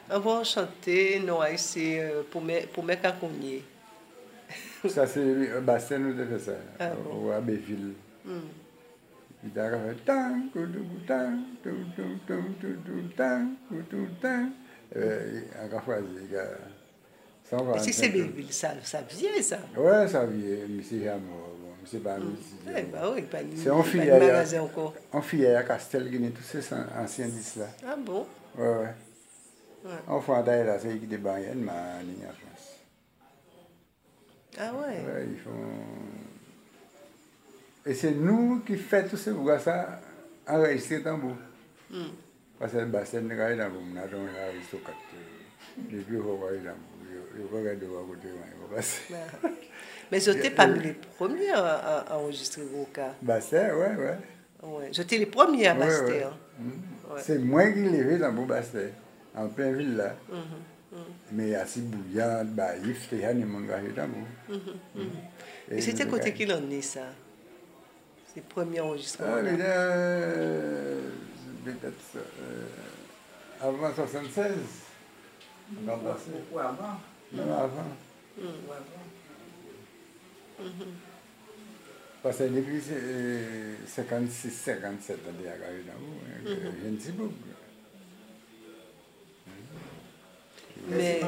Avant chanter, non, c'est pour mes caconniers. Ça, c'est Bastien nous a fait ça, Ah bon? au Abbeville. Il a fait tang, tang, tang, encore fois, Et si c'est Béville, ça vient, ça. ouais, ça vient, mais c'est amour, bon, c'est pas musicien. Eh ben oui, C'est en pas de magasin encore. En filière à Castel, qui tous ces anciens disques là. Ah bon? Ouais, ouais. Enfin, là, c'est qui débarquent en France. Ah ouais? Ouais, ils font. Et c'est nous qui faisons tout ce que ça enregistrer tambour. Parce que Bastien ne gagne pas, on a donc enregistré 4. Les vieux vont voir il faut regarder de côté. Mais j'étais parmi les premiers à enregistrer Roca. Bastien, ouais, ouais. Ouais, j'étais les premiers à Bastien. Ouais. C'est moi qui l'ai vu dans mon Bastien, en plein ville là. Mais assez bouillant, baïf, c'était un monde qui dans mon. Et c'était côté qui l'en est ça? C'est le premier enregistrement. Ah, mais peut-être avant 76. Ou avant. Non, avant. Parce que depuis 56, 57, il y a eu dans vous, je ne sais pas. Mais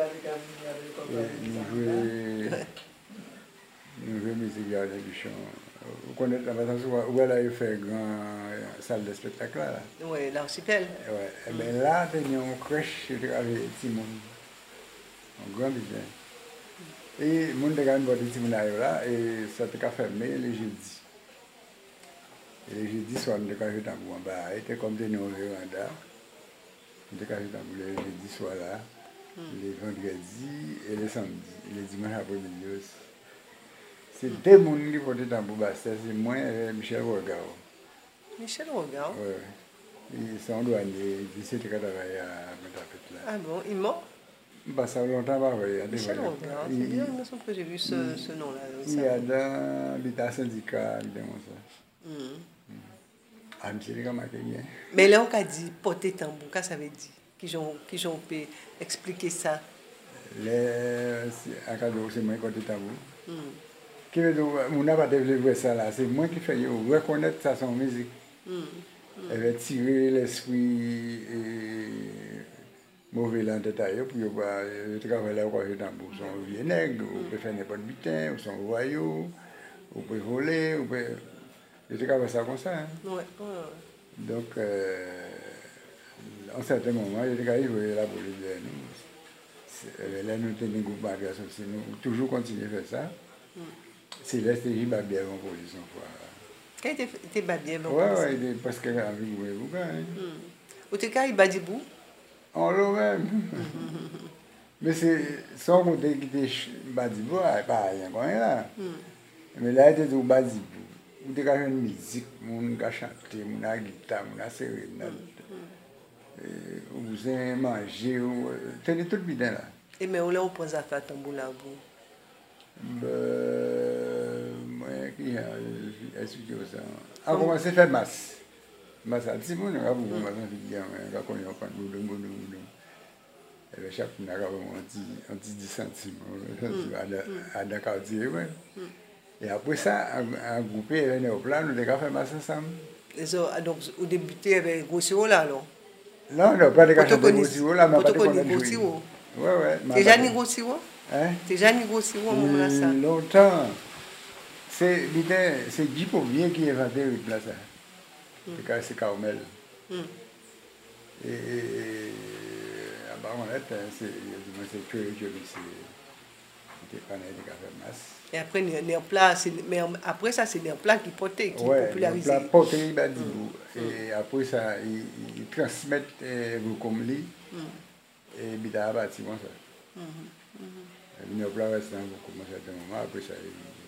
nous jouons musique à l'émission. Vous connaissez la façon où elle a fait une grande salle de spectacle là? Oui, l'archipel. Ouais. Et bien là, il y a une crèche avec Timon. Un grand budget. Et mon dégât de Timon là, et ça a fermé les jeudis. Et les jeudis, soir, on a joué dans le bas. Il était comme des noms au Rwanda. On a joué dans le jeudi soir là, les vendredis et les samedis, les dimanches après-midi aussi. C'est deux personnes qui votaient dans le Bastien, c'est moi et Michel Rogal. Michel Rogal? Oui. Ils sont douaniers, ils étaient travaillés à Metapet là. Ah bon, il ment? Bah, ça a longtemps pas vrai. Michel Rogal, c'est bien, il me semble que j'ai vu ce nom-là. Il y a dans l'État syndical, comme ça. Ah, mais c'est les gars qui bien. Mais là, on a dit porter tambour, qu'est-ce que ça veut dire? Qui ont pu expliquer ça? À cadeau, c'est moi qui porte tambour. Qui veut dire, on n'a pas développé ça là, c'est moi qui fais reconnaître ça son musique. Elle va tirer l'esprit mauvais là en détail pour travailler là quoi tambour. Son vieux nègre, ou peut faire n'importe butin, ou son voyou, ou peut voler, ou peut. Je travaille ça comme ça. Hein. Ouais. Donc, en certain moment, il y a joué la police de nous. Là, nous tenons un groupe de associés, nous toujours continuer à faire ça. Céleste et J. Babier en position. Quand tu es Babier, oui, parce qu'elle a envie de jouer beaucoup. Ou tu es Badibou? On l'a même. Mais c'est sans compter qu'il était Badibou, il n'y a pas rien comme là. Mais là, il était au Badibou. Ou des gars de musique, on a chanté, on a guitare, on a sérénade, on a mangé, c'était tout bien là. Et mais on prend ça faire tambour là Moi, qui a expliqué ça. A commencé à faire masse. Masse à 10 personnes, on a beaucoup de masse, on a connu un peu de chaque fois, on a 10 centimes à Dakar. Et après ça, un groupe est venu au plan, nous avons fait masse ensemble. Donc, au début, tu avais Grossiro là, non? Non, pas de Grossiro là, mais pas de Grossiro. Oui. Tu es déjà ni Grossiro? Hein? Tu es déjà ni Grossiro, mon moment ça? Longtemps. C'est Guy Pauvier qui a inventé le place. C'est Carmel. Et à Baronette, c'est que c'était pas de café masse. Et après, mais après ça, c'est Nerpla qui portait, qui popularisait. Nerpla portait Badibou. Et après ça, ils transmettent Vukomli et Bida bâtiment ça. Nerpla reste dans Vukomli à un moment, après ça,